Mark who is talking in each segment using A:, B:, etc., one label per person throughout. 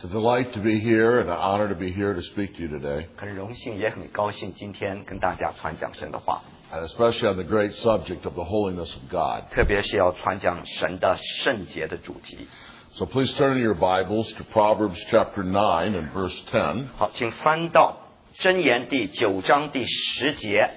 A: It's a delight to be here and an honor to be here to speak to you today.
B: 很荣幸，也很高兴今天跟大家传讲神的话，
A: And especially on the great subject of the holiness of God.
B: 特别是要传讲神的圣洁的主题。
A: So please turn in your Bibles to Proverbs chapter 9 and verse 10.
B: 好，请翻到箴言第9章第10节。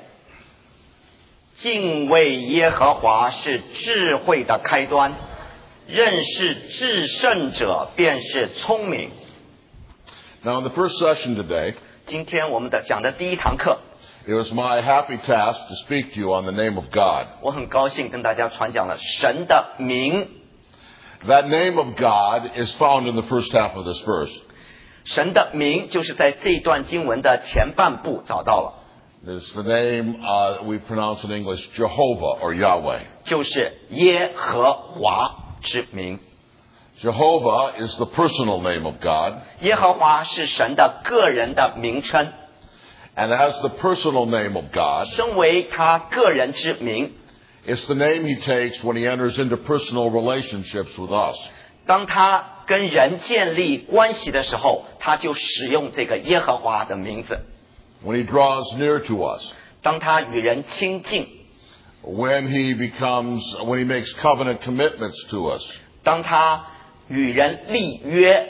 B: 敬畏耶和华是智慧的开端，认识至圣者便是聪明。
A: Now in the first session today,
B: 今天我们讲的第一堂课，
A: it was my happy task to speak to you on the name of God.
B: 我很高兴跟大家传讲了神的名。
A: That name of God is found in the first half of this verse.
B: 神的名就是在这段经文的前半部找到了，
A: It's the name we pronounce in English Jehovah or Yahweh.
B: 就是耶和华之名。
A: Jehovah is the personal name of God.
B: 耶和华是神的个人的名称，
A: And as the personal name of God,
B: 身为他个人之名。
A: it's the name he takes when he enters into personal relationships with us.
B: 当他跟人建立关系的时候，他就使用这个耶和华的名字。
A: When he draws near to us.
B: 当他与人亲近，
A: When he makes covenant commitments to us.
B: 当他与人立约，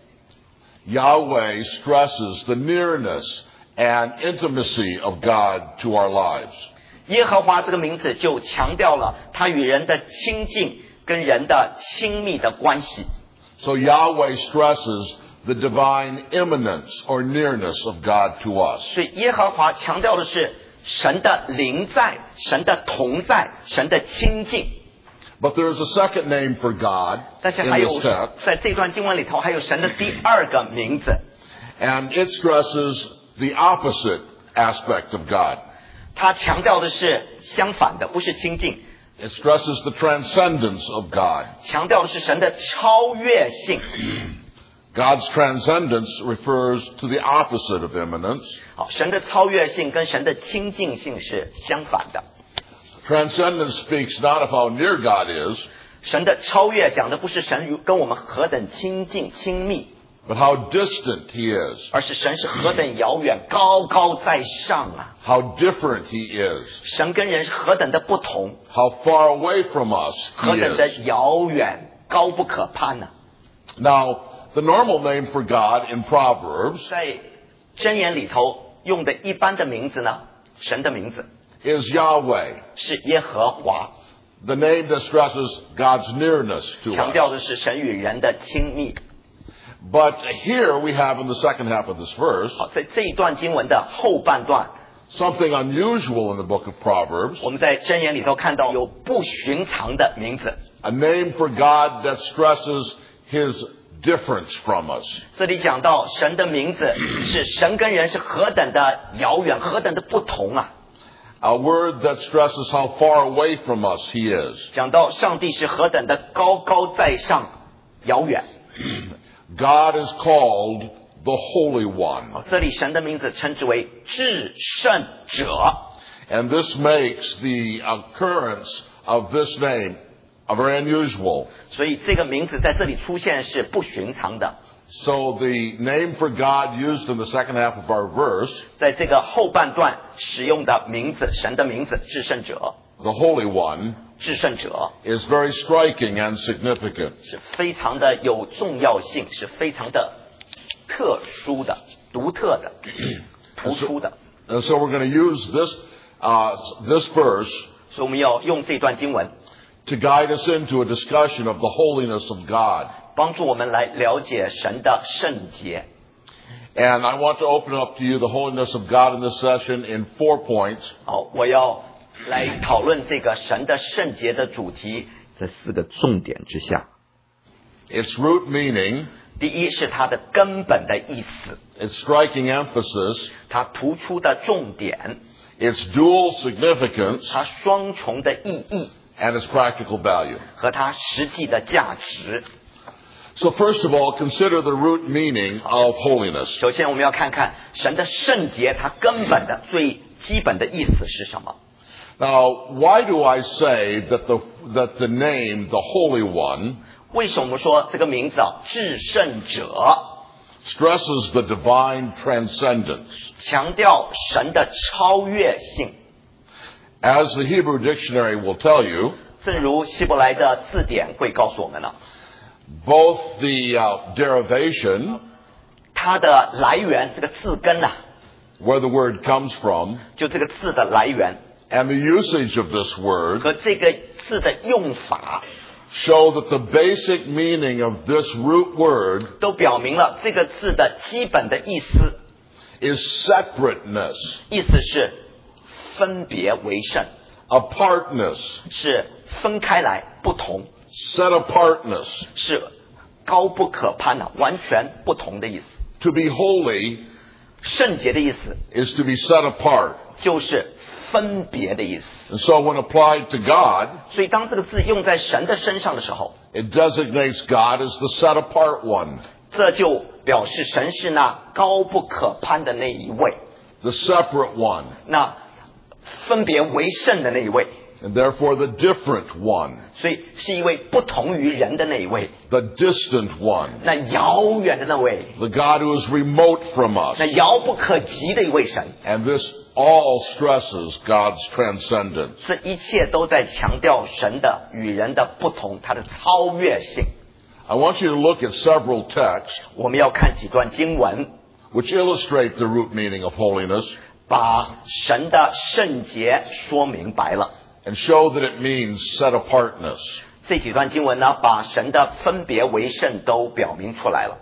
A: Yahweh stresses the nearness and intimacy of God to our lives.
B: 耶和华这个名字就强调了他与人的亲近跟人的亲密的关系。
A: So Yahweh stresses the divine immanence or nearness of God to us.
B: 所以耶和华强调的是神的临在、神的同在、神的亲近。
A: But there is a second name for God
B: 但是
A: in
B: 还
A: this
B: 有
A: text,
B: 在这段经文里头还有神的第二个名字，
A: and it stresses the opposite aspect of God.
B: 他强调的是相反的，不是亲近，
A: It stresses the transcendence of God.
B: 强调的是神的超越性。
A: God's transcendence refers to the opposite of immanence.
B: 好，神的超越性跟神的亲近性是相反的。
A: Transcendence speaks not of how near God is,
B: 神的超越讲的不是神跟我们何等亲近亲密，
A: but how distant he is,
B: 而是神是何等遥远，高高在上啊！
A: how different he is,
B: 神跟人是何等的不同，
A: how far away from us
B: 何
A: he
B: 等的
A: is.
B: 遥远，高不可攀呢、
A: Now, the normal name for God in Proverbs
B: 在箴言里头用的一般的名字呢，神的名字
A: is Yahweh,
B: 是耶和华，
A: the name that stresses God's nearness to
B: 强
A: us.
B: 调的是神与人的亲密。
A: But here we have in the second half of this verse
B: 好，在这一段经文的后半段，
A: something unusual in the book of Proverbs,
B: 我们在箴言里头看到有不寻常的名字。
A: a name for God that stresses his difference from us.
B: 这里讲到神的名字是神跟人是何等的遥远，何等的不同啊！
A: A word that stresses how far away from us he is.
B: 讲到上帝是何等的高高在上、遥远。
A: God is called the Holy One.
B: 这里神的名字称之为至圣者，
A: And this makes the occurrence of this name very unusual.
B: 所以这个名字在这里出现是不寻常的。
A: So the name for God used in the second half of our verse,
B: 在这个后半段使用的名字，神的名字至圣者，
A: the Holy One,
B: 至圣者
A: is very striking and significant.
B: 是非常的有重要性，是非常的特殊的、独特的、突出的。
A: And so we're going to use this verse
B: 所以我们要用这段经文
A: to guide us into a discussion of the holiness of God.
B: 帮助我们来了解神的圣洁。
A: And I want to open up to you the holiness of God in this session in 4 points.
B: 好，我要来讨论这个神的圣洁的主题，这4个重点之下。
A: Its root meaning,
B: 第一是它的根本的意思，
A: its striking emphasis,
B: 它突出的重点，
A: its dual significance,
B: 它双重的意义
A: and its practical value.
B: 和它实际的价值。
A: So first of all, consider the root meaning of holiness.
B: 首先，我们要看看神的圣洁，它根本的最基本的意思是什么？
A: Now, why do I say that the name, the Holy One,
B: 为什么说这个名字至圣者
A: stresses the divine transcendence.
B: 强调神的超越性。
A: As the Hebrew dictionary will tell you,
B: 正如希伯来的字典会告诉我们了，
A: both the derivation,
B: 它的来源这个字根啊，
A: where the word comes from,
B: 就这个字的来源
A: and the usage of this word
B: 和这个字的用法，
A: show that the basic meaning of this root word
B: 都表明了这个字的基本的意思，
A: is separateness,
B: 意思是分别为圣，
A: apartness,
B: 是分开来不同，
A: set apartness.
B: 是高不可攀的，完全不同的意思。
A: To be holy
B: 圣洁的意思
A: is to be set apart.
B: 就是分别的意思。
A: And so when applied to God,
B: 所以当这个字用在神的身上的时候，
A: it designates God as the set apart one,
B: 这就表示神是那高不可攀的那一位，
A: the separate one,
B: 那分别为圣的那一位，
A: and therefore the different one,
B: 所以是一位不同于人的那一位，
A: the distant one,
B: 那遥远的那位，
A: the God who is remote from us.
B: 那遥不可及的一位神。
A: And this all stresses God's transcendence.
B: 这一切都在强调神的与人的不同，它的超越性。
A: I want you to look at several texts
B: 我们要看几段经文，
A: which illustrate the root meaning of holiness
B: 把神的圣洁说明白了。
A: and show that it means set apartness.
B: 这几段经文呢，把神的分别为圣都表明出来了。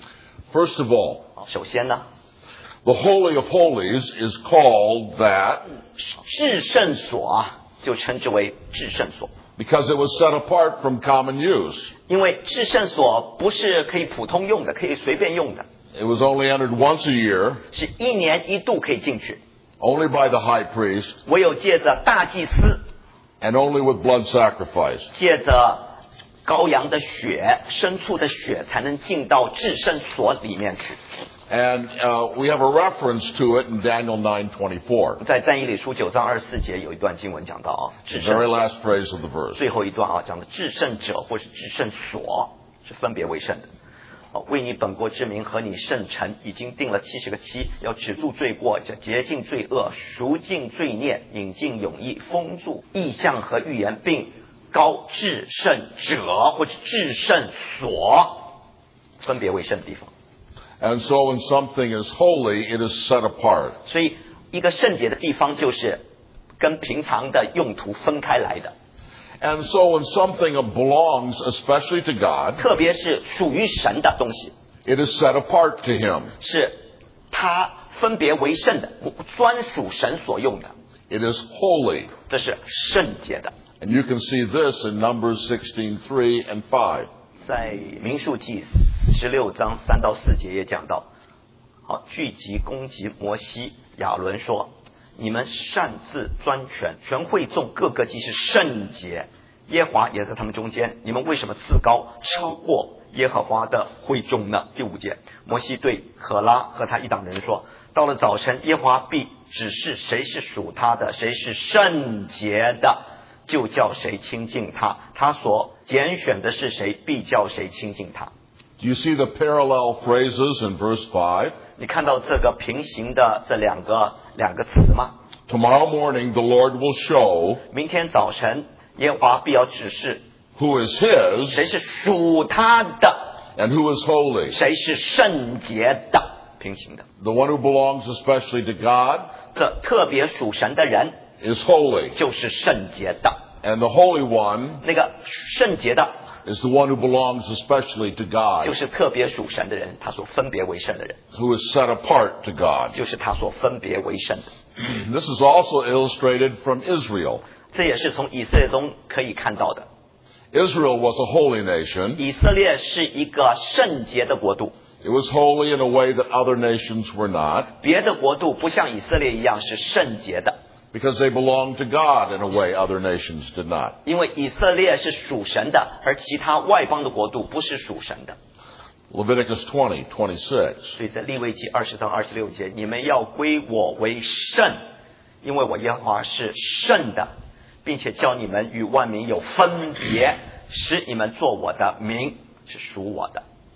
A: First of all,
B: 首先呢，
A: the Holy of Holies is called that
B: 至圣所啊，就称之为至圣所，
A: because it was set apart from common use.
B: 因为至圣所不是可以普通用的，可以随便用的，
A: It was only entered once a year,
B: 是一年一度可以进去，
A: only by the high priest,
B: 唯有借着大祭司，
A: and only with blood sacrifice.
B: 借着羔羊的血、牲畜的血，才能进到至圣所里面去。
A: And we have a reference to it in Daniel 9:24,
B: 在但以理书9章24节有一段经文讲到啊，
A: the
B: 至
A: very
B: 圣
A: last phrase of the verse.
B: 最后一段啊，讲的至圣者或是至圣所是分别为圣的。为你本国之名和你圣城已经定了70个期，要止住罪过，洁净罪恶，赎尽罪孽，引进永义，封住异象和预言，并高至圣者或者至圣所，分别为圣的地方。
A: And so when something is holy, it is set apart.
B: 所以一个圣洁的地方就是跟平常的用途分开来的，
A: And so when something belongs especially to God,
B: 特别是属于神的东西，
A: it is set apart to Him.
B: 是它分别为圣的，专属神所用的，
A: It is holy.
B: 这是圣洁的。
A: And you can see this in Numbers 16:3 and 5.
B: 在民数记16章3到4节也讲到，好，聚集攻击摩西，亚伦说：“你们擅自专权，全会众各个既是圣洁，耶和华也在他们中间，你们为什么自高，超过耶和华的会众呢？”第5节，摩西对可拉和他一党人说：“到了早晨，耶和华必指示谁是属他的，谁是圣洁的，就叫谁亲近他，他所拣选的是谁，必叫谁亲近他。”
A: Do you see the parallel phrases in verse 5?
B: 你看到这个平行的这两个词吗？
A: Tomorrow morning the Lord will show
B: 明天早晨，耶和华必要指示
A: who is His
B: 谁是属他的，
A: and who is holy.
B: 谁是圣洁的。平行的，
A: The one who belongs especially to God
B: 这特别属神的人
A: is holy.
B: 就是圣洁的，
A: And the Holy One
B: 那个圣洁的
A: is the one who belongs especially to
B: 就
A: God,
B: 是特别属神的人，他所分别为圣的人，
A: who is set apart to God.
B: 就是他所分别为圣的。
A: This is also illustrated from Israel.
B: 这也是从以色列中可以看到的。
A: Israel was a holy nation.
B: 以色列是一个圣洁的国度，
A: It was holy in a way that other nations were not,
B: 别的国度不像以色列一样是圣洁的，
A: because they belonged to God in a way other nations did not.
B: 因为以色列是属神的，而其他外邦的国度不是属神的。
A: Leviticus 20:26.
B: 所以在利未记20章26节，你们要归我为圣，因为我耶和华是圣的，并且叫你们与万民有分别，使你们做我的民，是属我的。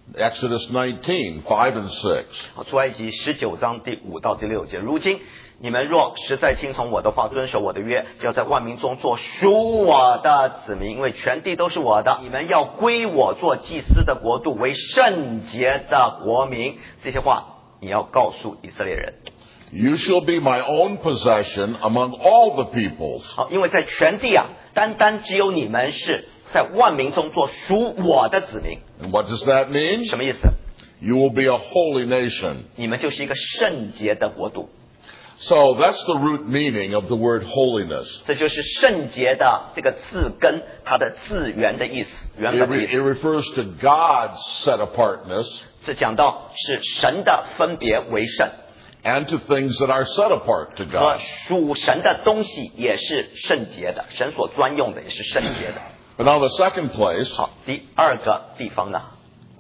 A: Exodus 19, 5 and 6.
B: 好，出埃及19章第5到第6节。如今你们若实在听从我的话，遵守我的约，要在万民中做属我的子民，因为全地都是我的。你们要归我做祭司的国度，为圣洁的国民。这些话你要告诉以色列人。
A: You shall be my own possession among all the peoples.
B: 好，因为在全地啊，单单只有你们是在万民中做属我的子民。
A: And what does that mean?
B: 什么意思？
A: You will be a holy nation.
B: 你们就是一个圣洁的国度。
A: So that's the root meaning of the word holiness.
B: 这就是圣洁的这个字根，它的字源的意思，原本的意
A: It
B: 思。
A: refers to God's set apartness
B: 这讲到是神的分别为圣，
A: and to things that are set apart to
B: 和
A: God.
B: 属神的东西也是圣洁的，神所专用的也是圣洁的。
A: But now the second place,
B: 好，第二个地方呢，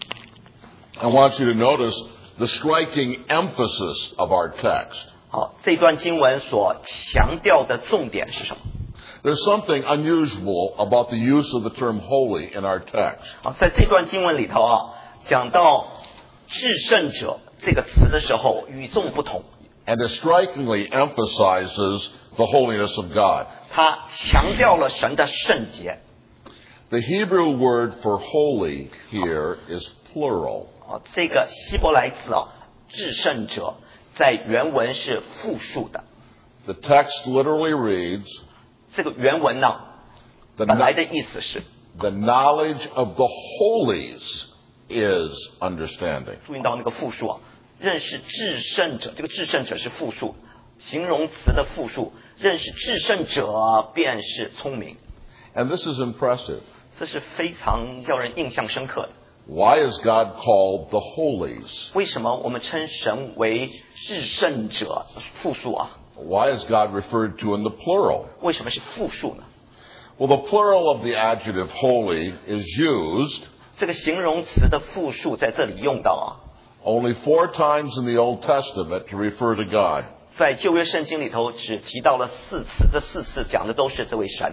A: I want you to notice the striking emphasis of our text.
B: 好，这段经文所强调的重点是什么？
A: There's something unusual about the use of the term holy in our text.
B: 好，在这段经文里头啊，讲到至圣者这个词的时候，与众不同。
A: And it strikingly emphasizes the holiness of God.
B: 它强调了神的圣洁。
A: The Hebrew word for holy here is plural.
B: 这个希伯来字啊，至圣者在原文是复数的。
A: The text literally reads,
B: 这个原文呢，
A: the,
B: 本来的意思是，
A: the knowledge of the holies is understanding.
B: 注意到那个复数啊，认识至圣者，这个至圣者是复数，形容词的复数，认识至圣者便是聪明。
A: And this is impressive.
B: 这是非常叫人印象深刻的。
A: Why is God called the holies?
B: 为什么我们称神为至圣者复数啊？
A: Why is God referred to in the plural?
B: 为什么是复数呢？
A: Well, the plural of the adjective holy is used
B: 这个形容词的复数在这里用到啊，
A: only 4 times in the Old Testament to refer to God.
B: 在旧约圣经里头只提到了4次，这4次讲的都是这位神。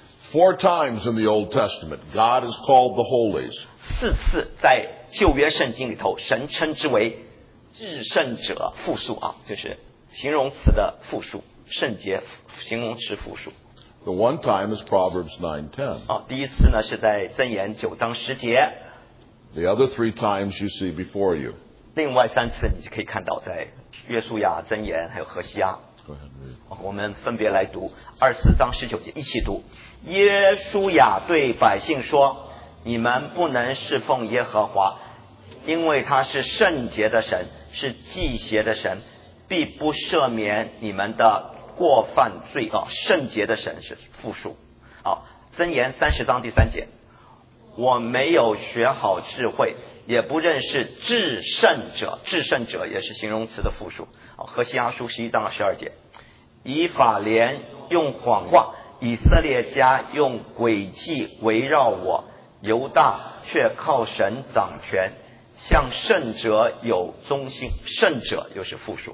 A: 4 times in the Old Testament, God is called the holies.
B: 4次在旧约圣经里头，神称之为至圣者复数啊，就是形容词的复数，圣洁形容词复数。
A: The one time is Proverbs 9:10.
B: 啊，第一次呢是在箴言9章10节，
A: The other 3 times you see before you.
B: 另外3次你就可以看到在约书亚、箴言还有何西阿。
A: Go ahead and read.
B: 我们分别来读24章19节，一起读。耶书亚对百姓说：“你们不能侍奉耶和华，因为他是圣洁的神，是祭邪的神，必不赦免你们的过犯罪恶。圣洁的神是复数。好，箴言30章第3节，我没有学好智慧，也不认识至圣者，至圣者也是形容词的复数。好，何西阿书11章12节，以法莲用谎话，以色列家用诡计围绕我，犹大却靠神掌权，向圣者有忠心，圣者又是复数。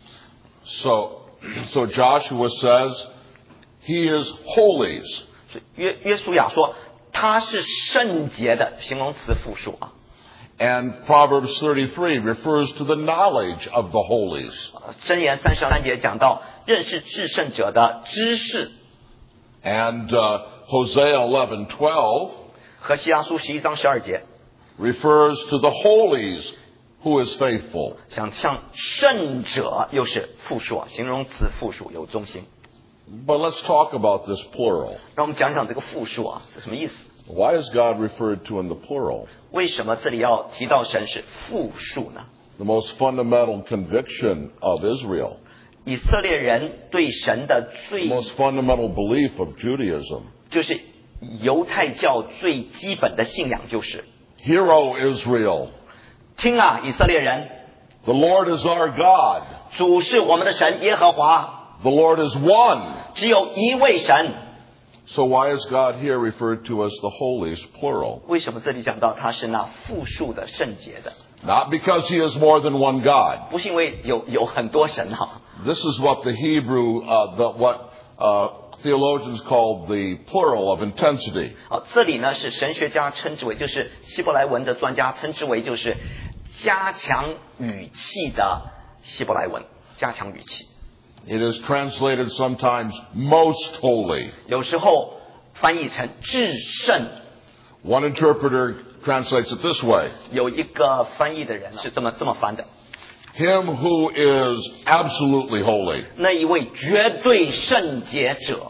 A: So Joshua says he is holies.
B: 所以约书亚说他是圣洁的，形容词复数啊。
A: And Proverbs 33 refers to the knowledge of the holies.
B: 箴言33节讲到认识至圣者的知识。
A: And Hosea 11:12
B: 何西阿书11章12节
A: refers to the holies who is faithful.
B: 想像圣者又是复数啊，形容词复数有中心。
A: But let's talk about this plural.
B: 让我们讲讲这个复数啊是什么意思？
A: Why is God referred to in the plural?
B: 为什么这里要提到神是复数呢？
A: The most fundamental conviction of Israel,
B: 以色列人对神的
A: the
B: 最
A: most fundamental belief of Judaism.
B: 就是犹太教最基本的信仰就是
A: Hear, O Israel,
B: 听啊，以色列人，
A: the Lord is our God.
B: 主是我们的神耶和华，
A: The Lord is one.
B: 只有一位神。
A: So why is God here referred to as the holies, plural?
B: 为什么这里讲到他是那复数的圣洁的？
A: Not because he is more than one God.
B: 不是因为有很多神哈、
A: This is what the Hebrew, theologians call the plural of intensity.
B: 好，这里呢是神学家称之为，就是希伯来文的专家称之为就是加强语气的希伯来文，加强语气。
A: It is translated sometimes most holy.
B: 有时候翻译成至圣。
A: One interpreter translates it this way.
B: 有一个翻译的人是这么翻的。
A: Him who is absolutely holy.
B: 那一位绝对圣洁者。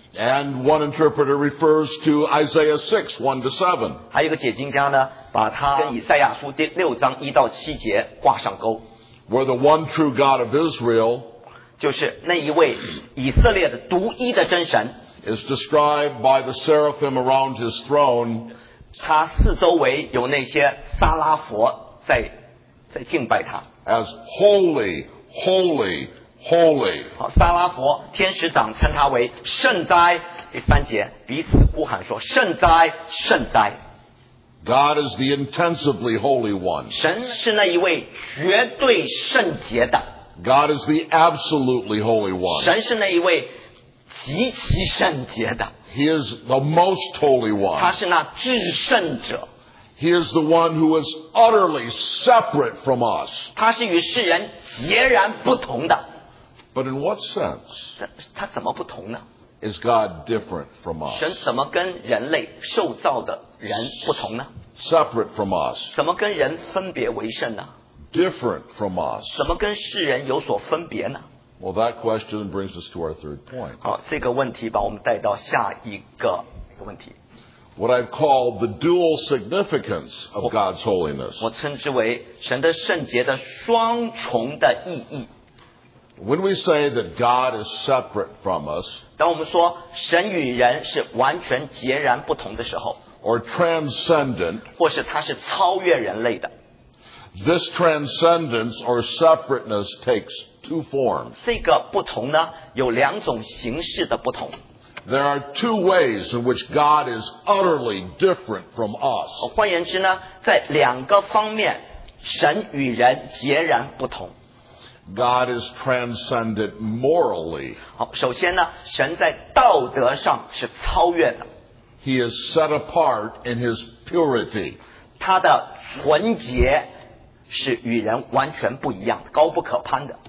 A: And one interpreter refers to Isaiah 6:1-7.
B: 还有一个解经家呢，把它跟以赛亚书第6章1到7节挂上钩。
A: Where the one true God of Israel
B: 就是那一位以色列的独一的真神
A: is described by the seraphim around his throne.
B: 他四周围有那些撒拉佛在敬拜他。
A: As holy, holy, holy.
B: 好，撒拉佛天使长称他为圣哉。第3节彼此呼喊说圣哉，圣哉。
A: God is the intensively holy one.
B: 神是那一位绝对圣洁的。
A: God is the absolutely holy one.
B: 神是那一位极其圣洁的。
A: He is the most holy one.
B: 他是那至圣者。
A: He is the one who is utterly separate from us.
B: 他是与世人截然不同的。
A: But in what sense
B: 他怎么不同呢？
A: is God different from us?
B: 神怎么跟人类受造的人不同呢？
A: Separate from us.
B: 怎么跟人分别为圣呢？
A: Different from us.
B: 怎么跟世人有所分别呢？
A: Well, that question brings us to our third point.
B: 好，这个问题把我们带到下一个问题。
A: What I've called the dual significance of God's holiness.
B: 我称之为神的圣洁的双重的意义。
A: When we say that God is separate from us,
B: 当我们说神与人是完全截然不同的时候，
A: or transcendent,
B: 或是他是超越人类的，
A: this transcendence or separateness takes two forms.
B: 这个不同呢，有2种形式的不同。
A: There are two ways in which God is utterly different from us.
B: 换言之呢，在2个方面，神与人截然不同。
A: God is transcendent morally.
B: 好，首先呢，神在道德上是超越的。
A: He is set apart in his purity.
B: 他的纯洁是与人完全不一样的，高不可攀的。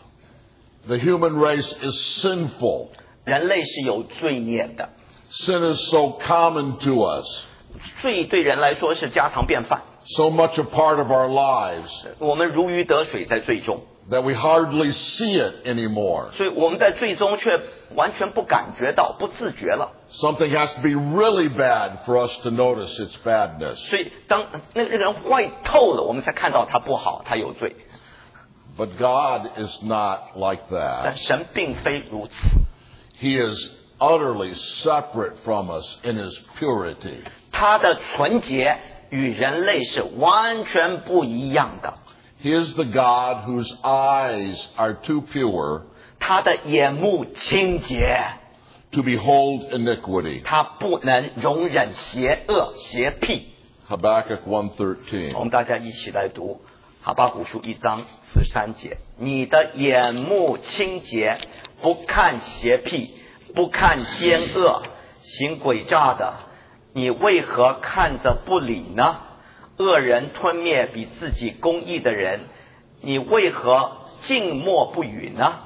A: The human race is sinful.
B: 人类是有罪孽的。
A: Sin is so common to us.
B: 罪对人来说是家常便饭。
A: So much a part of our lives.
B: 我们如鱼得水在罪中。
A: That we hardly see it anymore.
B: 所以我们在罪中却完全不感觉到，不自觉了。
A: Something has to be really bad for us to notice its badness.
B: 所以当那个人坏透了，我们才看到他不好，他有罪。
A: But God is not like
B: 但
A: that.
B: 神并非如此。
A: He is utterly separate from us in his purity.
B: 他的纯洁与人类是完全不一样的。
A: He is the God whose eyes are too pure
B: 他的眼目清洁，
A: to behold iniquity.
B: 他不能容忍邪恶邪僻。
A: Habakkuk
B: 我
A: 1:13.
B: 们大家一起来读哈巴谷书1章13节：你的眼目清洁，不看邪僻，不看奸恶，行诡诈的，你为何看着不理呢？恶人吞灭比自己公义的人，你为何静默不语呢？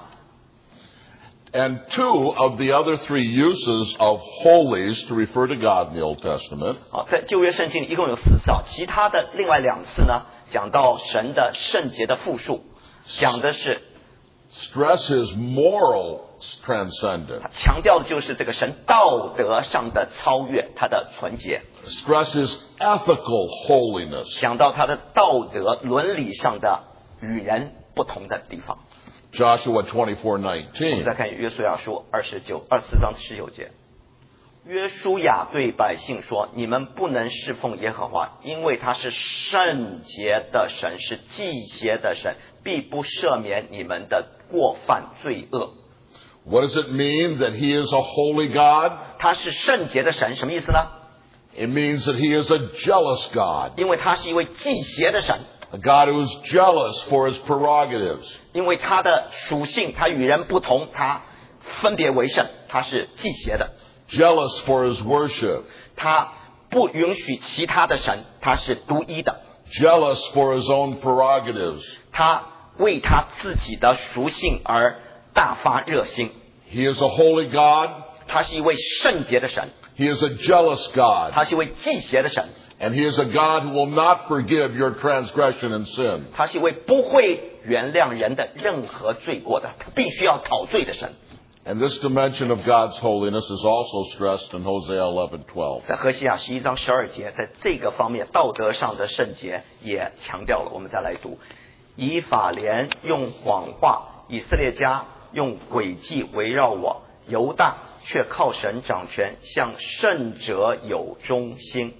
A: And two of the other three uses of holies to refer to God in the Old Testament
B: 好，在旧约圣经里一共有4次啊，其他的另外2次呢，讲到神的圣洁的复数，讲的是
A: stress his moral transcendence.
B: 强调的就是这个神道德上的超越，他的纯洁，
A: Stress his ethical holiness.
B: 讲到他的道德伦理上的与人不同的地方。
A: Joshua
B: 我们
A: 24:19.
B: 再看约书亚书24章19节，约书亚对百姓说：你们不能侍奉耶和华，因为他是圣洁的神，是祭邪的神，必不赦免你们的过犯罪恶。
A: What does it mean that he is a holy God?
B: 他是圣洁的神，什么意思呢？
A: It means that he is a jealous God.
B: 因为他是一位祭邪的神，
A: A God who is jealous for his prerogatives.
B: 因为他的属性，他与人不同，他分别为圣。 他是忌邪的，
A: jealous for his worship,
B: 他不允许其他的神，他是独一的，
A: jealous for his own prerogatives.
B: 他为他自己的属性而大发热心。
A: He is a holy God.
B: 他是一位圣洁的神，
A: He is a jealous God.
B: 他是一位忌邪的神，
A: And he is a God who will not forgive your transgression and sin.
B: 他是一位不会原谅人的任何罪过的，他必须要讨罪的神。
A: And this dimension of God's holiness is also stressed in Hosea 11:12.
B: 在何西阿11章12节，在这个方面道德上的圣洁也强调了。我们再来读：以法莲用谎话，以色列家用诡计围绕我，犹大却靠神掌权，向圣者有忠心。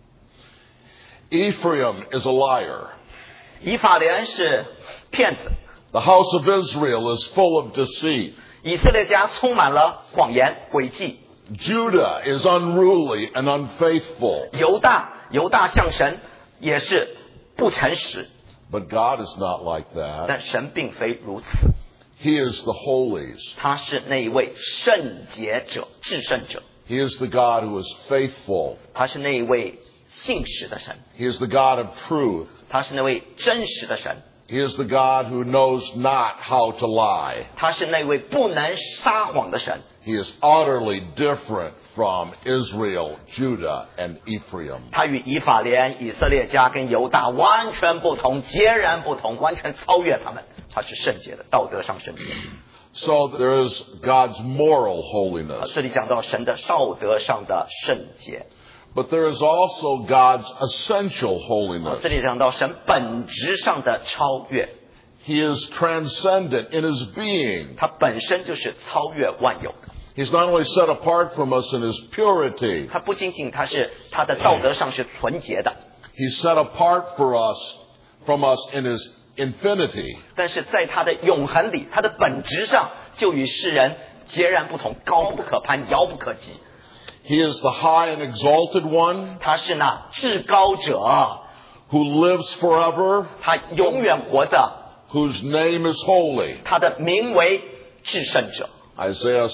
A: Ephraim is a liar.
B: 以法莲是骗子，
A: The house of Israel is full of deceit.
B: 以色列家充满了谎言诡计。
A: Judah is unruly and unfaithful.
B: 犹大向神也是不诚实，
A: But God is not like that.
B: 但神并非如此，
A: He is the holies.
B: 他是那一位圣洁者、至圣者，
A: He is the God who is faithful.
B: 他是那一位信实的神，
A: He is the God of truth.
B: 他是那位真实的神，
A: He is the God who knows not how to lie.
B: 他是那位不能撒谎的神。
A: He is utterly different from Israel, Judah, and Ephraim.
B: 他与以法莲、以色列家跟犹大完全不同，截然不同，完全超越他们。他是圣洁的，道德上圣洁。
A: So there is God's moral holiness.
B: 这里讲到神的道德上的圣洁，
A: But there is also God's essential holiness.
B: 这里讲到神本质上的超越，
A: He is transcendent in his being.
B: 他本身就是超越万有的。
A: He's not only set apart from us in his purity,
B: 他不仅仅他的道德上是纯洁的，
A: he's set apart from us in his infinity.
B: 但是在他的永恒里，他的本质上就与世人截然不同，高不可攀，遥不可及。
A: He is the high and exalted one
B: 他是那至高者，
A: who lives forever,
B: 他永远活着，
A: whose name is holy.
B: 他的名为至圣者。
A: Isaiah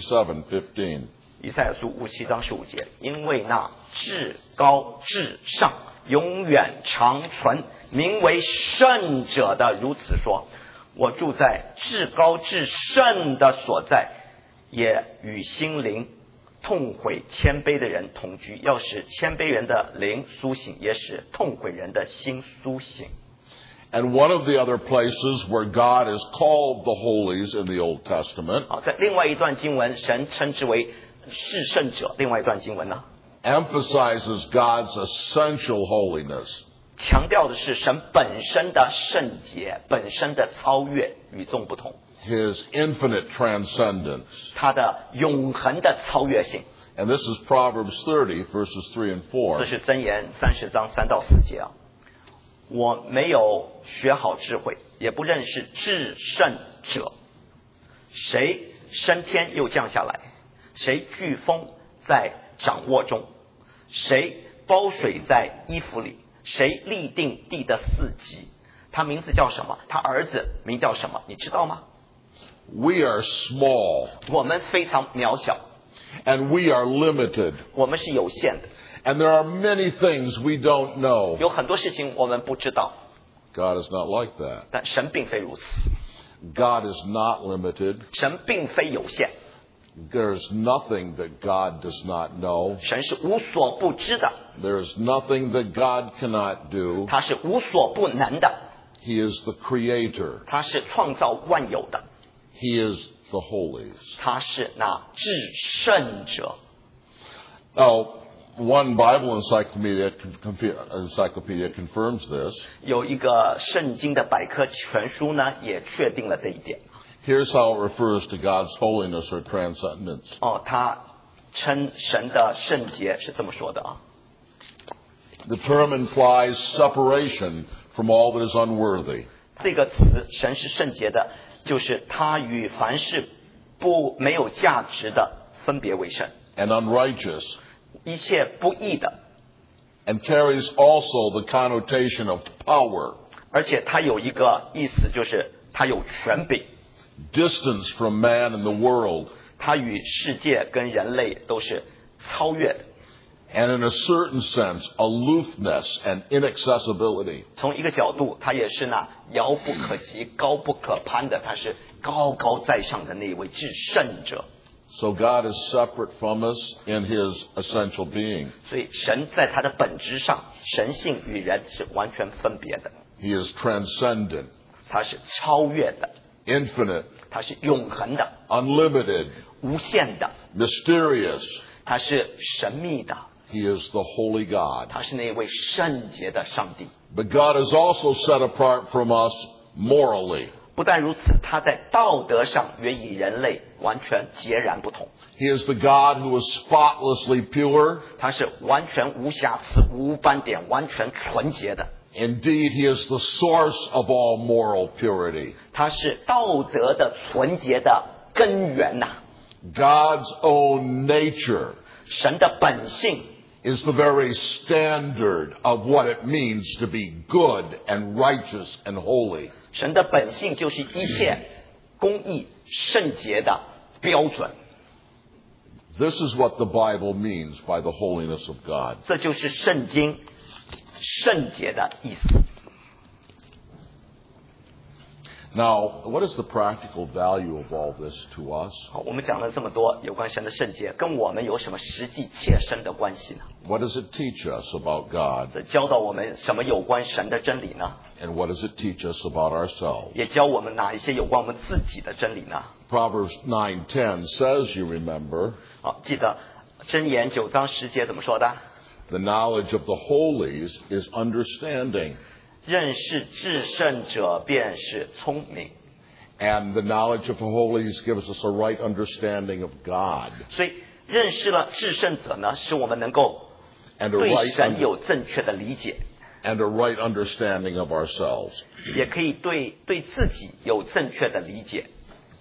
A: 57:15.
B: 以赛亚书57章15节，因为那至高至上、永远长存、名为圣者的如此说：我住在至高至圣的所在，也与心灵痛悔谦卑的人同居，要使谦卑人的灵苏醒，也使痛悔人的心苏醒。
A: And one of the other places where God is called the holies in the Old Testament
B: 好，在另外一段经文，神称之为至圣者。另外一段经文呢，
A: emphasizes God's essential holiness.
B: 强调的是神本身的圣洁，本身的超越，与众不同，
A: His infinite transcendence.
B: 他的永恒的超越性。
A: And this is Proverbs 30, verses 3 and 4.
B: 这是箴言30章3到4节啊。我没有学好智慧，也不认识至圣者。谁升天又降下来？谁飓风在掌握中？谁包水在衣服里？谁立定地的四极？他名字叫什么？他儿子名叫什么？你知道吗？
A: We are small
B: 我们非常渺小，
A: and we are limited.
B: 我们是有限的，
A: And there are many things we don't know.
B: 有很多事情我们不知道，
A: God is not like that.
B: 但神并非如此，
A: God is not limited.
B: 神并非有限，
A: There is nothing that God does not know.
B: 神是无所不知的，
A: There is nothing that God cannot do.
B: 他是无所不能的，
A: He is the creator.
B: 他是创造万有的，
A: He is the holies.
B: 他是那至圣者。
A: Now, one Bible encyclopedia confirms this.
B: 有一个圣经的百科全书呢，也确定了这一点。
A: Here's how it refers to God's holiness or transcendence.
B: 他称神的圣洁是这么说的啊。
A: The term implies separation from all that is unworthy.
B: 这个词“神是圣洁的”，就是他与凡是没有价值的分别为圣，
A: And unrighteous.
B: 一切不义的，
A: And carries also the connotation of power.
B: 而且它有一个意思，就是它有权柄，
A: Distance from man and the world.
B: 他与世界跟人类都是超越的。
A: And in a certain sense, aloofness and inaccessibility.
B: 从一个角度，他也是那遥不可及、高不可攀的，他是高高在上的那一位至圣者。
A: So God is separate from us in his essential being.
B: 所以神在他的本质上，神性与人是完全分别的。
A: He is transcendent,
B: 他是超越的，
A: infinite,
B: 他是永恒的、
A: unlimited,
B: 无限的，
A: mysterious.
B: 他是神秘的，
A: He is the holy God.
B: 他是那位圣洁的上帝。
A: But God is also set apart from us morally.
B: 不但如此，他在道德上也与人类完全截然不同。
A: He is the God who is spotlessly pure.
B: 他是完全无瑕疵、无斑点、完全纯洁的。
A: Indeed, he is the source of all moral purity.
B: 他是道德的纯洁的根源呐、
A: God's own nature
B: 神的本性
A: is the very standard of what it means to be good and righteous and holy.
B: 神的本性就是一切公义、圣洁的标准。
A: This is what the Bible means by the holiness of God.
B: 这就是圣经圣洁的意思。
A: Now, what is the practical value of all this to us?
B: 好，我们讲了这么多有关神的圣洁，跟我们有什么实际切身的关系呢？
A: What does it teach us about God?
B: 这教导我们什么有关神的真理呢？
A: And what does it teach us about ourselves?
B: 也教我们哪一些有关我们自己的真理呢？
A: Proverbs 9:10 says, you remember,
B: 好，记得箴言9章10节怎么说的？
A: the knowledge of the holies is understanding,
B: 认识至圣者便是聪明。
A: and the knowledge of the holies gives us a right understanding of God
B: 所以认识了至圣者呢，使我们能够
A: and
B: 对神有正确的理解，
A: a right understanding of ourselves.
B: 也可以对自己有正确的理解。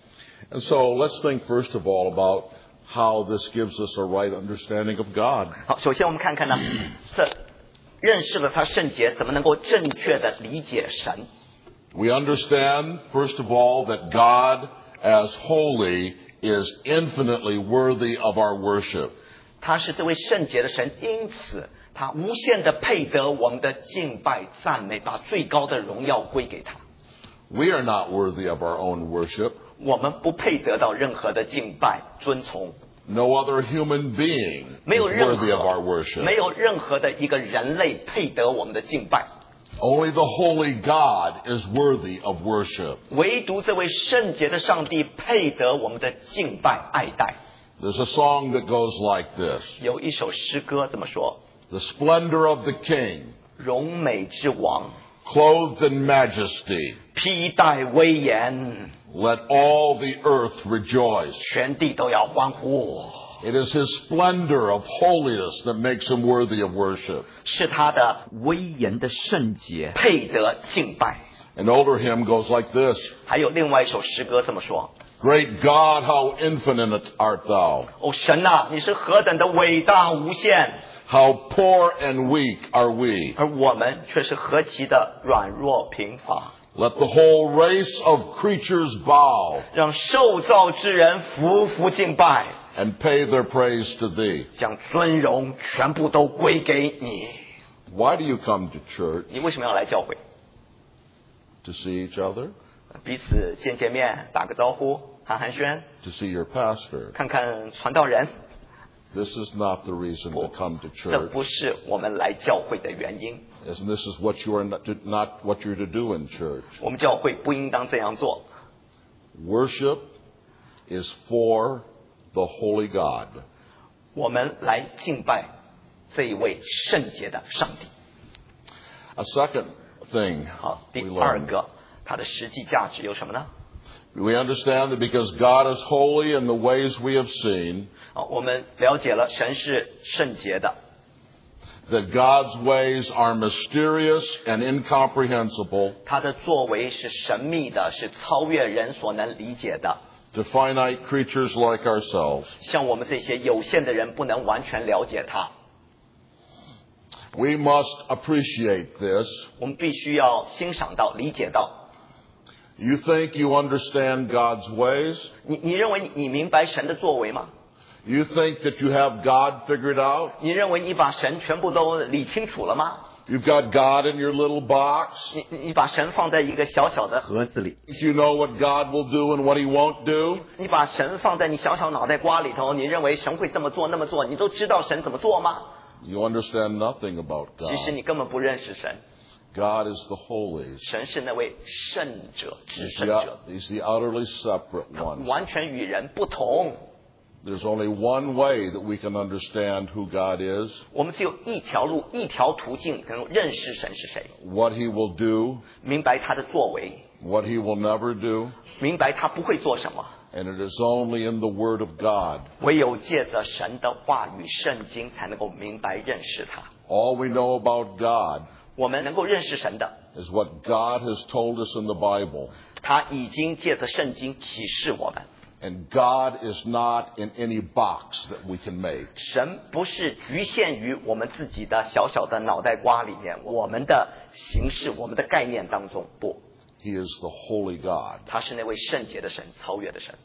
A: And so let's think first of all about how this gives us a right understanding of God.
B: 好，首先我们看看呢，这认识了他圣洁，怎么能够正确的理解神？
A: We understand, first of all, that God as holy is infinitely worthy of our worship.
B: 他是这位圣洁的神，因此他无限的配得我们的敬拜赞美，把最高的荣耀归给他。
A: We are not worthy of our own worship.
B: 我们不配得到任何的敬拜尊崇，
A: No other human being
B: 没
A: is
B: 有任
A: worthy of our
B: 何
A: worship.
B: 没有任何的一个人类配得我们的敬拜，
A: Only the holy God is worthy of worship.
B: 唯独这位圣洁的上帝配得我们的敬拜爱戴。
A: There's a song that goes like this.
B: 有一首诗歌这么说：
A: The splendor of the King,
B: 荣美之王，
A: clothed in majesty,
B: 披戴威严，
A: let all the earth rejoice.
B: 全地都要欢呼。
A: It is his splendor of holiness that makes him worthy of worship.
B: 是他的威严的圣洁配得敬拜。
A: An older hymn goes like this.
B: 还有另外一首诗歌这么说：
A: Great God, how infinite art thou.
B: 哦，神啊，你是何等的伟大无限，
A: How poor and weak are we.
B: 而我们却是何其的软弱贫乏。
A: Let the whole race of creatures bow
B: 让受造之人匍匐敬拜，
A: and pay their praise to thee.
B: 将尊荣全部都归给你。
A: Why do you come to church?
B: 你为什么要来教会？
A: To see each other?
B: 彼此见见面，打个招呼，寒寒暄，
A: To see your pastor?
B: 看看传道人。
A: This is not the reason to come to
B: 这
A: church.
B: 不是我们来教会的原因。
A: And this is what you are not what you're to do in church.
B: 我们教会不应当这样做。
A: Worship is for the holy God.
B: 我们来敬拜这一位圣洁的上帝。
A: A second thing
B: 好，第
A: we
B: 二
A: learn.
B: 个，它的实际价值有什么呢？
A: We understand that because God is holy in the ways we have seen,
B: 好，我们了解了神是圣洁的，
A: that God's ways are mysterious and incomprehensible
B: 他的作为是神秘的，是超越人所能理解的，
A: to finite creatures like ourselves.
B: 像我们这些有限的人不能完全了解他。
A: We must appreciate this.
B: 我们必须要欣赏到、理解到，
A: You think you understand God's ways?
B: 你认为你明白神的作为吗？
A: You think that you have God figured out?
B: 你认为你把神全部都理清楚了吗？
A: You've got God in your little box?
B: 你把神放在一个小小的盒子里，
A: You know what God will do and what He won't do?
B: 你把神放在你小小脑袋瓜里头，你认为神会这么做那么做，你都知道神怎么做吗？
A: You understand nothing about
B: 其实
A: God.
B: 你根本不认识神，
A: God is the holy.
B: 神是那位圣者、至
A: He's
B: 圣者，
A: He's the utterly separate
B: 他
A: one.
B: 完全与人不同。
A: There's only one way that we can understand who God is,
B: 我们只有一条路、一条途径能够认识神是谁，
A: what He will do,
B: 明白他的作为，
A: what He will never do,
B: 明白他不会做什么。
A: and it is only in the Word of God.
B: 唯有借着神的话语、圣经，才能够明白认识他。
A: All we know about God
B: 我们能够认识神的，
A: is what God has told us in the Bible.
B: 他已经借着圣经启示我们。
A: And God is not in any box that we can make.
B: 神不是局限于我们自己的小小的脑袋瓜里面，我们的形式、我们的概念当中，不，
A: He is the holy God.
B: 他是那位圣洁的神、超越的神。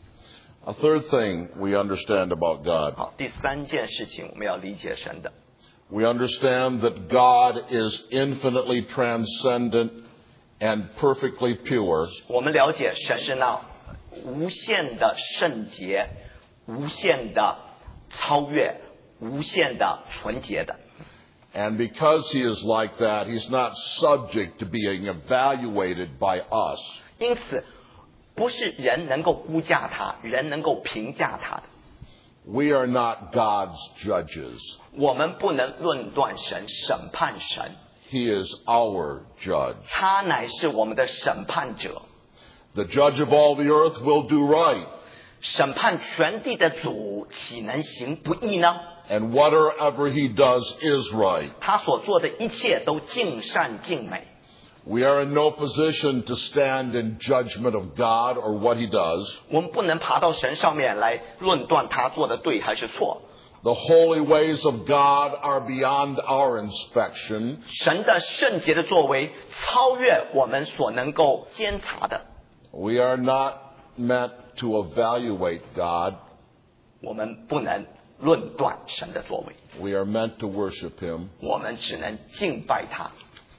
A: A third thing we understand about God.
B: 好，第三件事情我们要理解神的，
A: We understand that God is infinitely transcendent and perfectly pure.
B: 我们了解神是那无限的圣洁、无限的超越、无限的纯洁的。
A: And because He is like that, He's not subject to being evaluated by us.
B: 因此，不是人能够估价他，人能够评价他的。
A: We are not God's judges.
B: 我们不能论断神、审判神，
A: He is our judge.
B: 他乃是我们的审判者。
A: The judge of all the earth will do right.
B: 审判全地的主，岂能行不义呢？
A: And whatever He does is right.
B: 他所做的一切都尽善尽美。
A: We are in no position to stand in judgment of God or what He does.
B: 我们不能爬到神上面来论断他做的对还是错。
A: The holy ways of God are beyond our inspection.
B: 神的圣洁的作为超越我们所能够监察的。
A: We are not meant to evaluate God.
B: 我们不能论断神的作为，
A: We are meant to worship Him.
B: 我们只能敬拜他。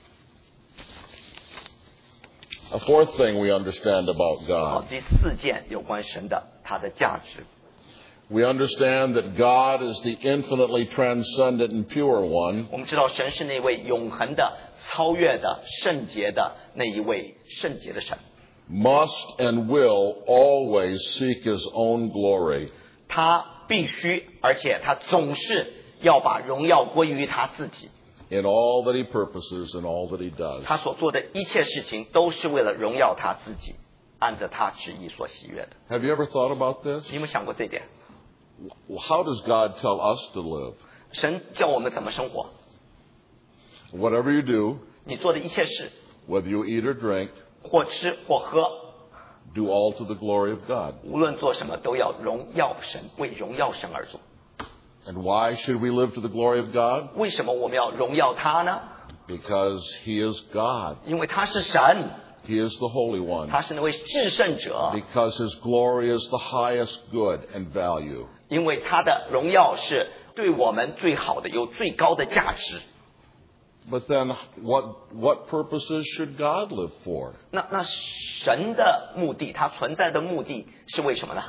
A: A fourth thing we understand about
B: 好，
A: God.
B: 第四件有关神的他的价值，
A: We understand that God is the infinitely transcendent and pure one.
B: 我们知道神是那位永恒的、超越的、圣洁的那一位圣洁的神。
A: Must and will always seek His own glory.
B: 他必须，而且他总是要把荣耀归于他自己。
A: In all that He purposes and all that He does.
B: 他所做的一切事情都是为了荣耀他自己，按着他旨意所喜悦的。
A: Have you ever thought about this?
B: 你有没有想过这一点？
A: How does God tell us to live?
B: 神叫我们怎么生活？
A: Whatever you do,
B: 你做的一切事，
A: whether you eat or drink,
B: 或吃或喝，
A: do all to the glory of God.
B: 无论做什么都要荣耀神，为荣耀神而做。
A: And why should we live to the glory of God?
B: 为什么我们要荣耀他呢？
A: Because He is God.
B: 因为他是神，
A: He is the Holy One.
B: 他是那位至圣者，
A: Because His glory is the highest good and value.
B: 因为他的荣耀是对我们最好的，有最高的价值。
A: But then what purposes should God live for?
B: 那神的目的，他存在的目的是为什么呢？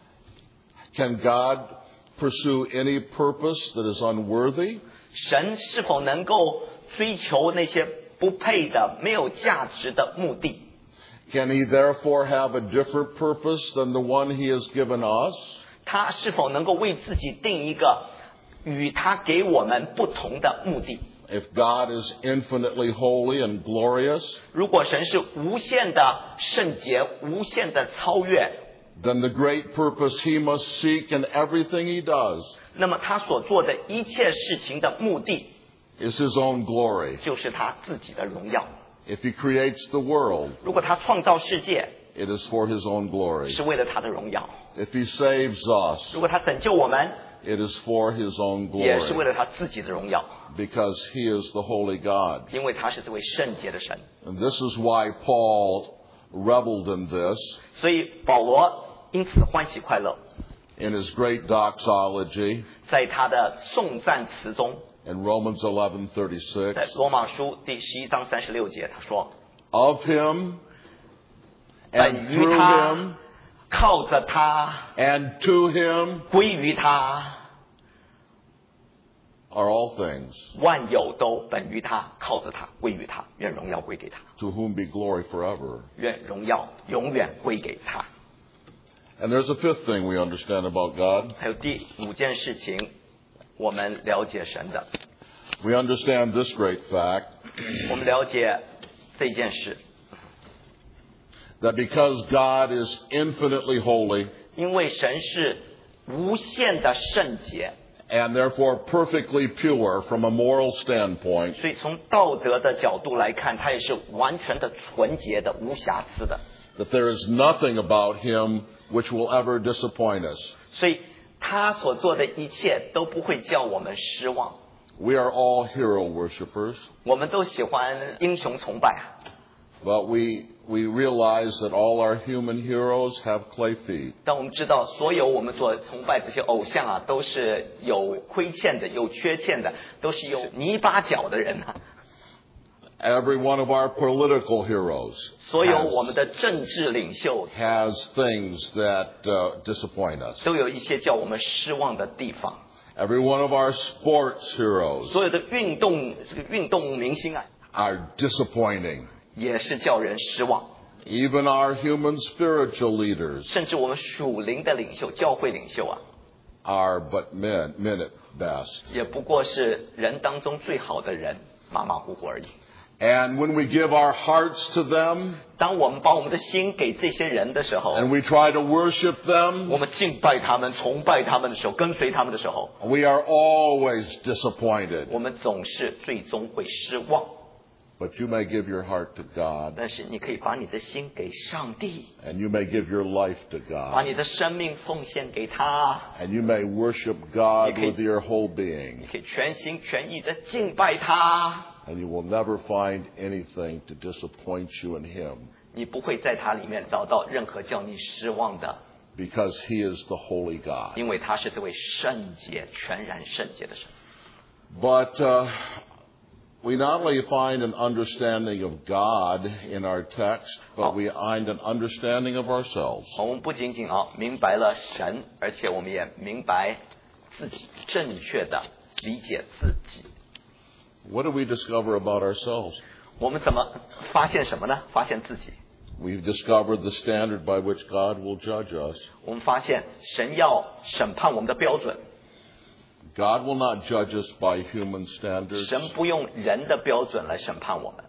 A: Can God pursue any purpose that is unworthy?
B: 神是否能够追求那些不配的、没有价值的目的？
A: Can He therefore have a different purpose than the one He has given us?
B: 他是否能够为自己定一个与他给我们不同的目的？
A: If God is infinitely holy and glorious,
B: 如果神是无限的圣洁、无限的超越，
A: then the great purpose He must seek in everything He does
B: 那么他所做的一切事情的目的
A: is His own glory.
B: 就是他自己的荣耀。
A: If He creates the world,
B: 如果他创造世界，
A: it is for His own glory.
B: 是为了他的荣耀；
A: If He saves us,
B: 如果他拯救我们，
A: it is for His own
B: 也是为
A: glory.
B: 了他自己的荣耀，
A: Because He is the holy God.
B: 因为他是这位圣洁的神。
A: And this is why Paul reveled in this
B: 所以保罗因此欢喜快乐。
A: in his great doxology
B: 在他的颂赞词中，
A: in Romans 11:36.
B: 在罗马书第11章36节，他说
A: Of him
B: 本
A: and
B: 于
A: through
B: 他
A: him
B: 靠着他
A: and to him
B: 归于他
A: are all things,
B: 万有都本于他靠着他归于他，愿荣耀归给他，
A: to whom be glory forever.
B: 愿荣耀永远归给他。
A: And there's a fifth thing we understand about God.
B: 还有第5件事情我们了解神的，
A: We understand this great fact
B: 我们了解这件事，
A: that because God is infinitely holy
B: 因为神是无限的圣洁，
A: and therefore perfectly pure from a moral standpoint,
B: 所以从道德的角度来看，他也是完全的纯洁的、无瑕疵的。
A: that there is nothing about him which will ever disappoint us.
B: 所以他所做的一切都不会叫我们失望。
A: We are all hero worshippers,
B: 我们都喜欢英雄崇拜，
A: but we realize that all our human heroes have clay feet.
B: 但我们知道，所有我们所崇拜这些偶像啊，都是有亏欠的、有缺陷的，都是有泥巴脚的人啊。
A: Every one of our political heroes
B: 所有我们的政治领袖
A: has things that disappoint us.
B: 都有一些叫我们失望的地方。
A: Every one of our sports heroes
B: 所有的运动明星啊，
A: are disappointing.
B: 也是叫人失望。
A: Even our human spiritual leaders
B: 甚至我们属灵的领袖、教会领袖啊，
A: are but men at best.
B: 也不过是人当中最好的人，马马虎虎而已。
A: And when we give our hearts to them
B: 当我们把我们的心给这些人的时候，
A: and we try to worship
B: 我
A: them,
B: 们敬拜他们、崇拜他们的时候，跟随他们的时候，
A: we are always disappointed.
B: 我们总是最终会失望。
A: But you may give your heart to God,
B: 但是你可以把你的心给上帝，
A: and you may give your life to
B: 把
A: God,
B: 你的生命奉献给他，
A: and you may worship God
B: Okay.
A: with your whole being,
B: 你可以全心全意的敬拜他，
A: and you will never find anything to disappoint you in Him,
B: 你不会在他里面找到任何叫你失望的，
A: because He is the holy God.
B: 因为他是这位圣洁、全然圣洁的神。
A: But we not only find an understanding of God in our text, but we find an understanding of ourselves.
B: 我们不仅仅明白了神，而且我们也明白自己，正确的理解自己。
A: What do we discover about ourselves?
B: 我们怎么发现什么呢？发现自己。
A: We've discovered the standard by which God will judge us.
B: 我们发现神要审判我们的标准，
A: God will not judge us by human standards,
B: 神不用人的标准来审判我们，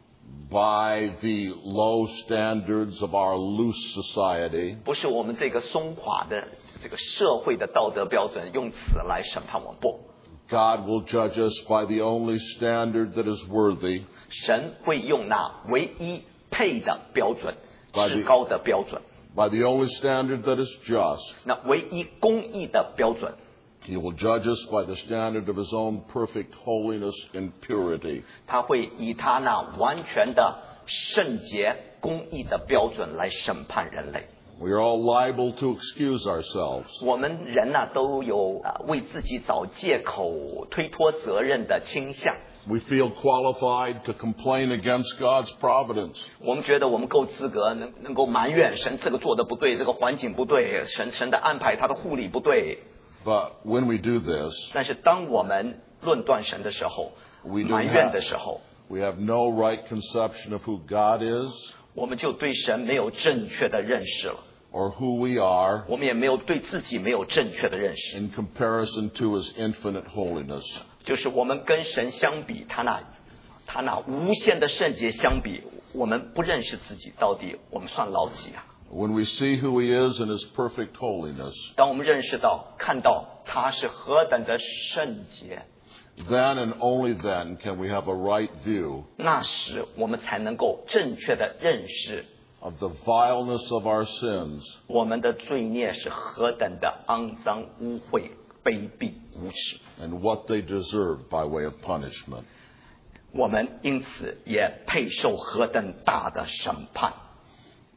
A: by the low standards of our loose society,
B: 不是我们这个松垮的这个社会的道德标准用此来审判我们，不，
A: God will judge us by the only standard that is worthy,
B: 神会用那唯一配的标准，
A: By the-
B: 至高的标准，
A: by the only standard that is just.
B: 那唯一公义的标准。
A: He will judge us by the standard of His own perfect holiness and purity.
B: 他会以他那完全的圣洁、公义的标准来审判人类。
A: We are all liable to excuse ourselves.
B: 我们人都有为自己找借口、推脱责任的倾向。
A: We feel qualified to complain against God's providence.
B: 我们觉得我们够资格能够埋怨神这个做的不对，这个环境不对，神的安排他的护理不对。
A: But when we do this,
B: 但是当我们论断神的时候，
A: we
B: 埋
A: don't
B: 怨的时候，
A: we have no right conception of who God is
B: 我们就对神没有正确的认识了，
A: or who we are
B: 我们也没有对自己没有正确的认识。
A: in comparison to His infinite holiness.
B: 就是我们跟神相比，他那无限的圣洁相比，我们不认识自己，到底我们算老几啊？
A: When we see who He is in His perfect holiness,
B: 当我们认识到、看到他是何等的圣洁，
A: then and only then can we have a right view
B: 那时我们才能够正确的认识
A: of the vileness of our sins
B: 我们的罪孽是何等的肮脏、污秽、卑鄙、无耻。
A: and what they deserve by way of punishment.
B: 我们因此也配受何等大的审判。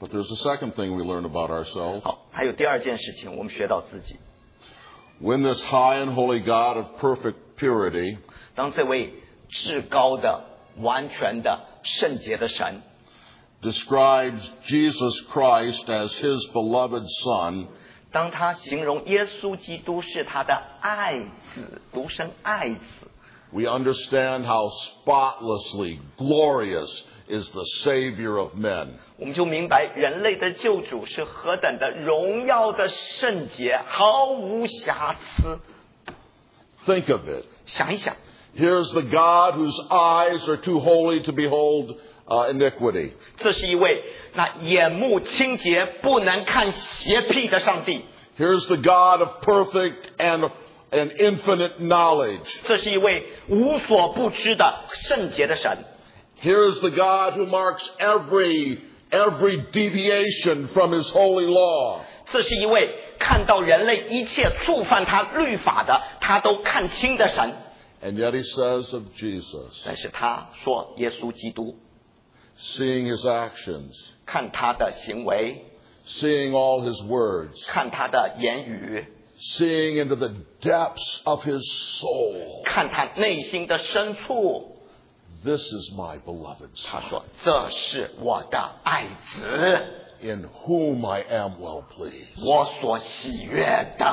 A: But there's a second thing we learn about ourselves.
B: 好，还有第二件事情，我们学到自己。
A: When this high and holy God of perfect purity
B: 当这位至高的、完全的、圣洁的神
A: describes Jesus Christ as his beloved Son,
B: 当他形容耶稣基督是他的爱子，独生爱子，
A: we understand how spotlessly glorious is the Savior of men.
B: 我们就明白人类的救主是何等的荣耀的圣洁，毫无瑕疵。
A: Think of it.
B: 想一想，
A: Here's the God whose eyes are too holy to behold iniquity.
B: 这是一位那眼目清洁、不能看邪僻的上帝。
A: Here's the God of perfect and infinite knowledge.
B: 这是一位无所不知的圣洁的神。
A: Here's the God who marks every deviation from his holy law.
B: 这是一位看到人类一切触犯他律法的，他都看清的神。
A: And yet he says of Jesus,
B: 但是他说耶稣基督，
A: seeing his actions,
B: 看他的行为，
A: seeing all his words,
B: 看他的言语，
A: seeing into the depths of his soul,
B: 看他内心的深处。
A: this is my beloved
B: 他
A: Son,
B: 说：“这是我的爱子，
A: in whom I am well pleased.
B: 我所喜悦的。”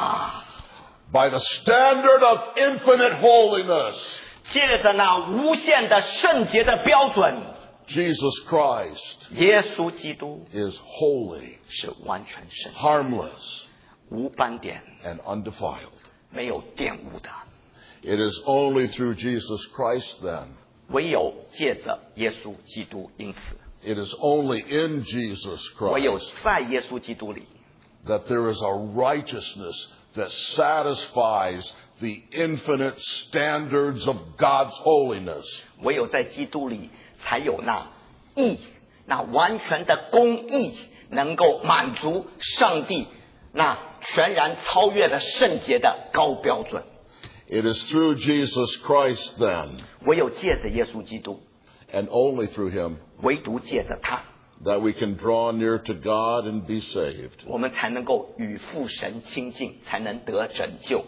A: By the standard of infinite holiness,
B: 借着那无限的圣洁的标准，
A: Jesus Christ
B: 耶稣基督
A: is holy,
B: 是完全圣洁，
A: harmless,
B: 无斑点，
A: and undefiled.
B: 没有玷污的。
A: It is only through Jesus Christ, then,
B: 唯有借着耶稣基督，因此
A: it is only in Jesus
B: 唯有
A: Christ
B: 在耶稣基督里，
A: that there is a righteousness that satisfies the infinite standards of God's holiness.
B: 唯有在基督里，才有那义，那完全的公义，能够满足上帝那全然超越的圣洁的高标准。
A: It is through Jesus Christ, then,
B: 唯有借着耶稣基督，
A: and only through him,
B: 唯独借着他，
A: that we can draw near to God and be saved.
B: 我们才能够与父神亲近，才能得拯救。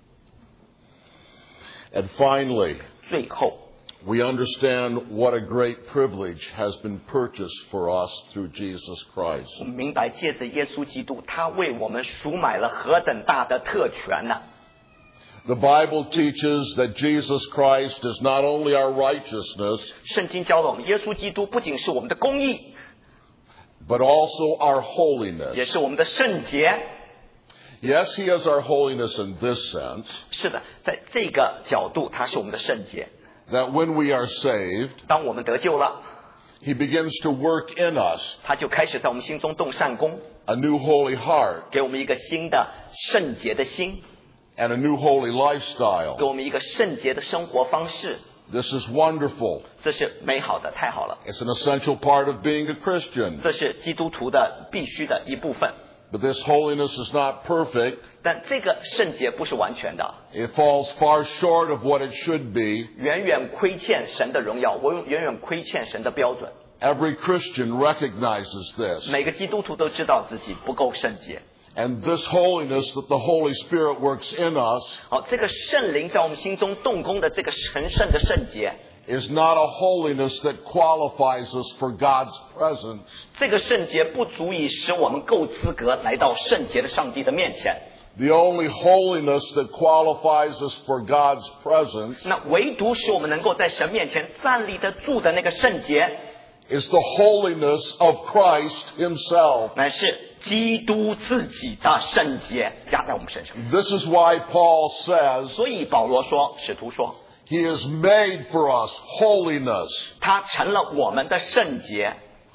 A: And finally,
B: 最后，
A: we understand what a great privilege has been purchased for us through Jesus Christ.
B: 我们明白借着耶稣基督，他为我们赎买了何等大的特权呢、
A: The Bible teaches that Jesus Christ is not only our righteousness,
B: 圣经教导我们，耶稣基督不仅是我们的公义，
A: but also our
B: 也
A: holiness.
B: 是我们的圣洁。
A: Yes, he is our holiness in this sense,
B: 是的，在这个角度，他是我们的圣洁。
A: that when we are saved,
B: 当我们得救了，
A: he begins to work in us
B: 他就开始在我们心中动善功，
A: a new holy heart
B: 给我们一个新的圣洁的心，
A: and a new holy
B: 给
A: lifestyle.
B: 我们一个圣洁的生活方式。
A: This is wonderful.
B: 这是美好的，太好了。
A: It's an essential part of being a Christian.
B: 这是基督徒的必须的一部分。
A: But this holiness is not perfect.
B: 但这个圣洁不是完全的，
A: It falls far short of what it should be.
B: 远远亏欠神的荣耀，远远亏欠神的标准。
A: Every Christian recognizes this.
B: 每个基督徒都知道自己不够圣洁。
A: And this holiness that the Holy Spirit works in us
B: 好，这个圣灵在我们心中动工的这个神圣的圣洁，
A: is not a holiness that qualifies us for God's presence.
B: 这个圣洁不足以使我们够资格来到圣洁的上帝的面前。
A: The only holiness that qualifies us for God's presence
B: 那唯独使我们能够在神面前站立得住的那个圣洁，
A: is the holiness of Christ himself.
B: 乃是基督自己的圣洁加在我们身上。
A: This is why Paul says
B: 所以保罗说，使徒说，
A: he has made for us holiness.
B: 他成了我们的圣洁。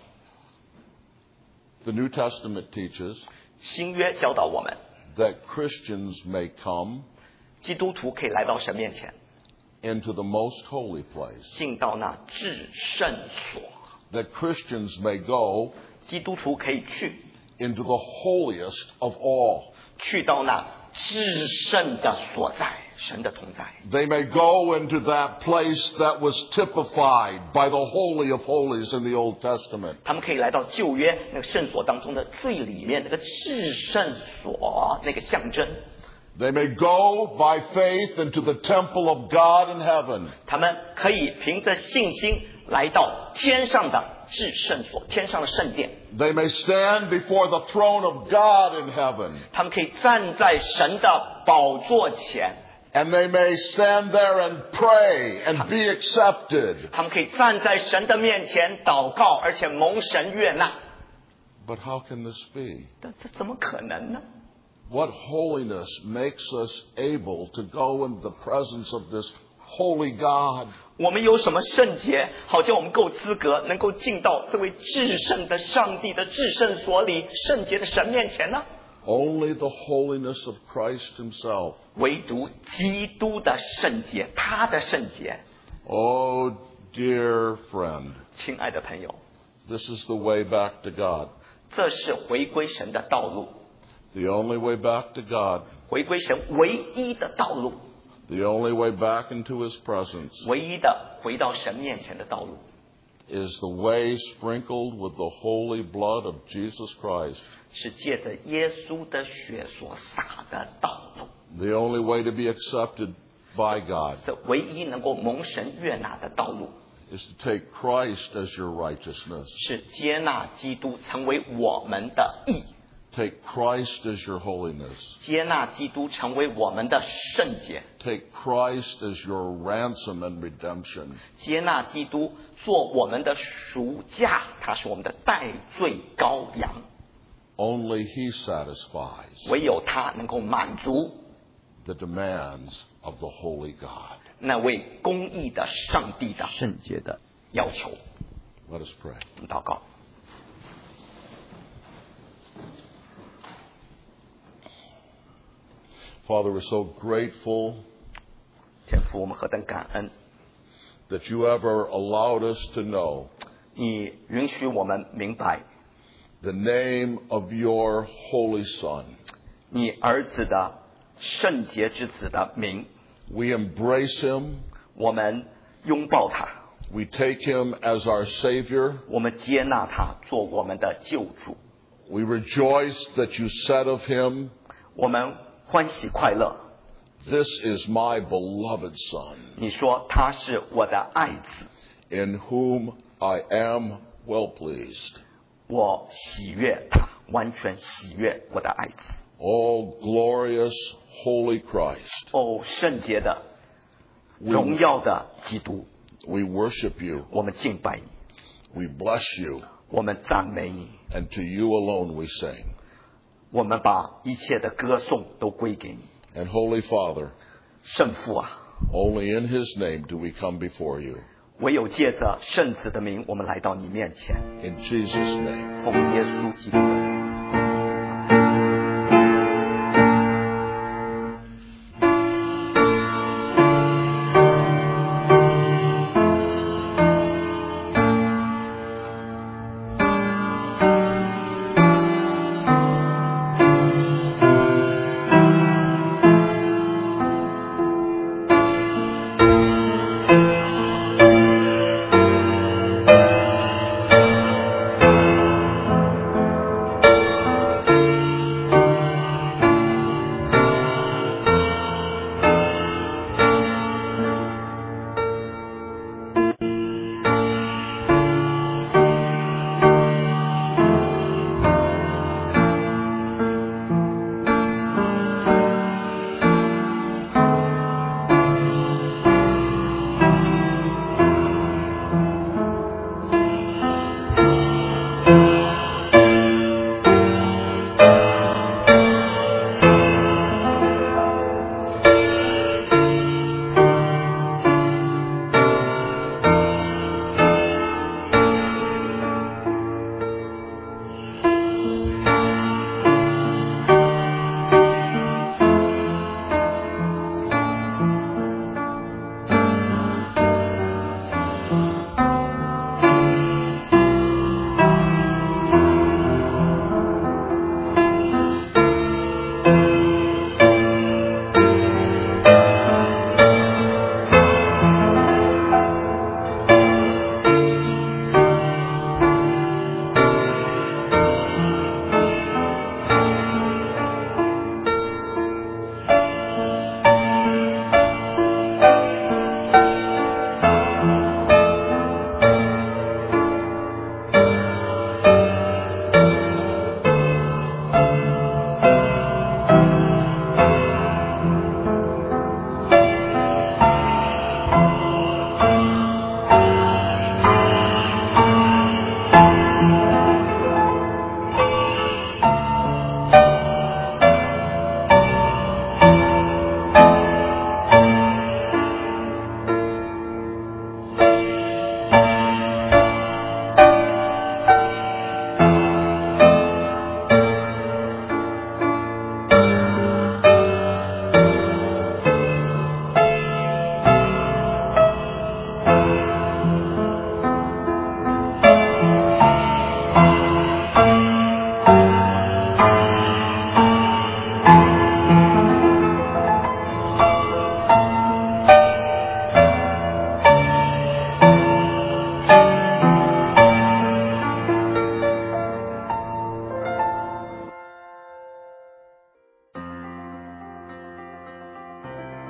A: The New Testament teaches
B: 新约教导我们，
A: that Christians may come
B: 基督徒可以来到神面前，
A: into the most holy place.
B: 进到那至圣所。
A: That Christians may go
B: 基督徒可以去，
A: into the holiest of all.
B: 去到那至圣的所在。 神的同在。
A: They may go into that place that was typified by the Holy of Holies in the Old Testament.
B: 他们可以来到旧约那个圣所当中的最里面那个至圣所那个象征。
A: They may go by faith into the temple of God in heaven.
B: 他们可以凭着信心来到天上的至圣所，天上的圣殿。
A: They may stand before the throne of God in heaven.
B: 他们可以站在神的宝座前，
A: And they may stand there and pray and be accepted.
B: 他们可以站在神的面前祷告，而且蒙神悦纳。
A: But how can this be?
B: 但这怎么可能呢？
A: What holiness makes us able to go in the presence of this holy God?
B: 我们有什么圣洁，好叫我们够资格能够进到这位至圣的上帝的至圣所里，圣洁的神面前呢？
A: Only the holiness of Christ himself.
B: 唯独基督的圣洁，他的圣洁。
A: Oh, dear friend,
B: 亲爱的朋友，
A: this is the way back to God.
B: 这是回归神的道路，
A: The only way back to God.
B: 回归神唯一的道路，
A: The only way back into his presence
B: 唯一的回到神面前的道路，
A: is the way sprinkled with the holy blood of Jesus Christ.
B: 是借着耶稣的血所洒的道路。
A: The only way to be accepted by God
B: 这唯一能够蒙神悦纳的道路，
A: is to take Christ as your righteousness.
B: 是接纳基督成为我们的义，
A: Take Christ as your holiness.
B: 接纳基督成为我们的圣洁，
A: Take Christ as your ransom and redemption.
B: 接纳基督做我们的赎价，他是我们的代罪羔羊。
A: Only he satisfies
B: 唯有他能够满足
A: the demands of the holy God.
B: 那位公义的上帝的圣洁的要求。
A: Let us pray.
B: 我们祷告。
A: Father, we're so grateful
B: 天父，我们何等感恩，
A: that you ever allowed us to know
B: 你允许我们明白
A: the name of your holy Son.
B: 你儿子的圣洁之子的名，
A: We embrace him.
B: 我们拥抱他，
A: We take him as our Savior.
B: 我们接纳他做我们的救主，
A: We rejoice that you said of him,
B: 我们欢喜快乐。
A: This is my beloved Son,
B: 你说他是我的爱子，
A: in whom I am well pleased.
B: 我喜悦他，完全喜悦我的爱子。
A: Oh, glorious, holy Christ,
B: 哦，圣洁的、荣耀的基督，
A: we worship you,
B: 我们敬拜你，
A: we bless you,
B: 我们赞美你，
A: and to you alone we sing.
B: 我们把一切的歌颂都归给你。
A: And Holy Father,
B: 圣父啊，
A: only in his name do we come before you.
B: 唯有借着圣子的名，我们来到你面前，
A: In Jesus' name.
B: 奉耶稣基督的名。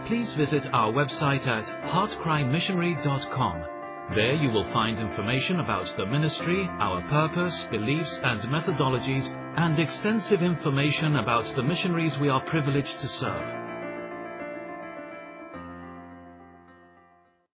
C: please visit our website at heartcrymissionary.com. There you will find information about the ministry, our purpose, beliefs and methodologies, and extensive information about the missionaries we are privileged to serve.